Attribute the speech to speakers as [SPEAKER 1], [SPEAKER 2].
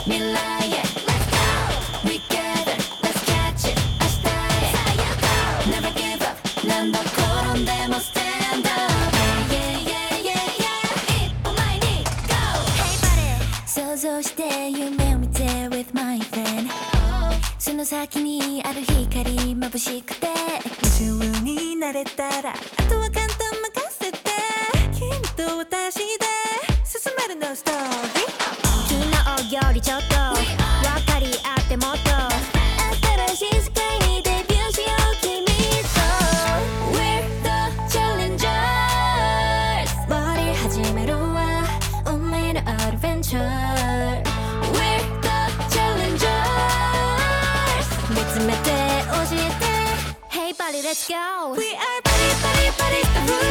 [SPEAKER 1] 未来へ Let's go Together Let's catch it 明日へ Never give up 何度転んでも Stand up Yeah yeah yeah yeah 一歩前に Go Hey buddy 想像して夢を見て With my friend その先にある光眩しくて夢中になれたらあとは簡単任せて君と私で進めるのストーリー昨日よりちょっと分かり合ってもっと新しい世界にデビューしよう君と We're the challengers 割り始めるは運命のアドベンチャー We're the challengers 見つめて教えて Hey buddy let's go We are buddy buddy buddy